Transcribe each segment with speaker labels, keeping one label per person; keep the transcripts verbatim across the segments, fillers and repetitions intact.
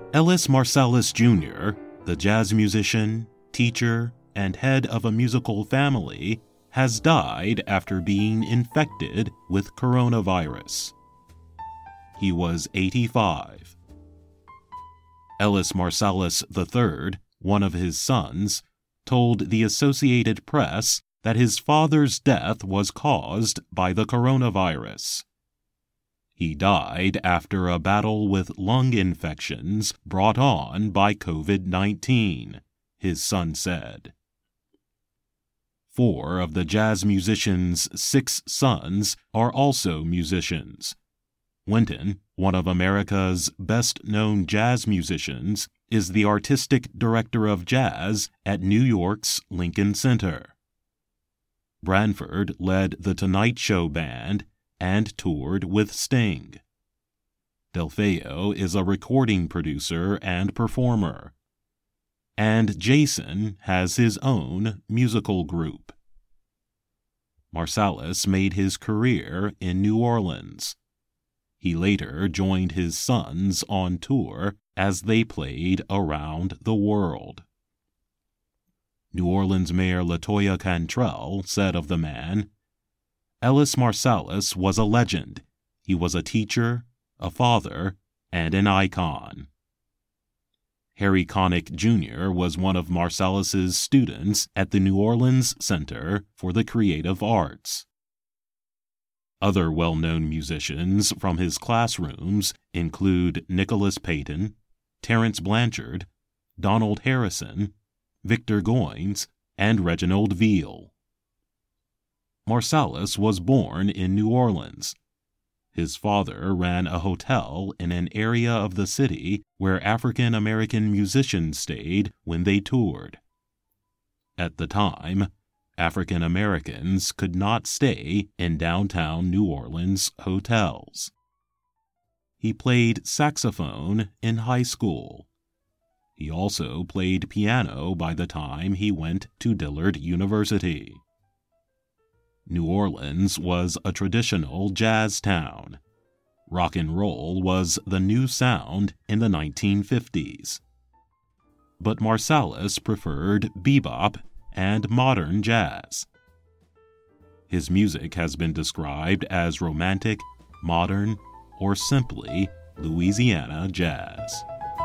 Speaker 1: Ellis Marsalis Junior, the jazz musician, teacher, and head of a musical family, has died after being infected with coronavirus. He was eighty-five. Ellis Marsalis the third, one of his sons, told the Associated Press that his father's death was caused by the coronavirus. He died after a battle with lung infections brought on by covid nineteen, his son said. Four of the jazz musician's six sons are also musicians. Wynton, one of America's best-known jazz musicians, is the artistic director of jazz at New York's Lincoln Center. Branford led the Tonight Show Band and toured with Sting. Delfeayo is a recording producer and performer. And Jason has his own musical group. Marsalis made his career in New Orleans. He later joined his sons on tour as they played around the world. New Orleans Mayor LaToya Cantrell said of the man, "Ellis Marsalis was a legend. He was a teacher, a father, and an icon." Harry Connick Junior was one of Marsalis's students at the New Orleans Center for the Creative Arts. Other well-known musicians from his classrooms include Nicholas Payton, Terence Blanchard, Donald Harrison, Victor Goines, and Reginald Veal. Marsalis was born in New Orleans. His father ran a hotel in an area of the city where African American musicians stayed when they toured. At the time, African Americans could not stay in downtown New Orleans hotels. He played saxophone in high school. He also played piano by the time he went to Dillard University. New Orleans was a traditional jazz town. Rock and roll was the new sound in the nineteen fifties. But Marsalis preferred bebop and modern jazz. His music has been described as romantic, modern, or simply Louisiana jazz.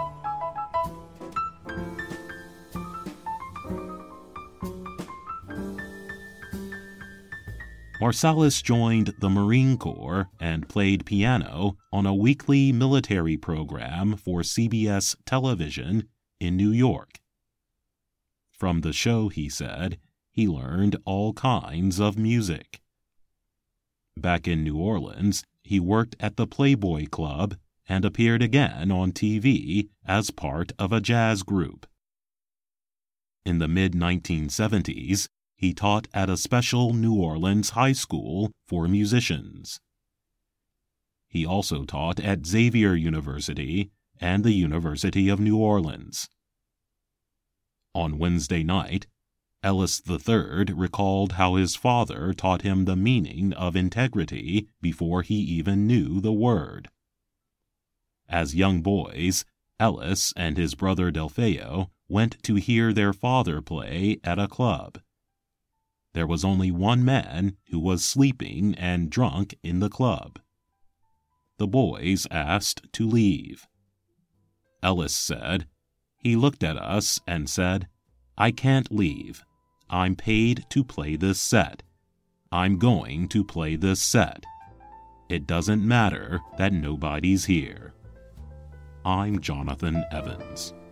Speaker 1: Marsalis joined the Marine Corps and played piano on a weekly military program for C B S television in New York. From the show, he said, he learned all kinds of music. Back in New Orleans, he worked at the Playboy Club and appeared again on T V as part of a jazz group. In the mid nineteen seventies, he taught at a special New Orleans high school for musicians. He also taught at Xavier University and the University of New Orleans. On Wednesday night, Ellis the third recalled how his father taught him the meaning of integrity before he even knew the word. As young boys, Ellis and his brother Delfeayo went to hear their father play at a club. There was only one man who was sleeping and drunk in the club. The boys asked to leave. Ellis said, "He looked at us and said, 'I can't leave. I'm paid to play this set. I'm going to play this set. It doesn't matter that nobody's here.'" I'm Jonathan Evans.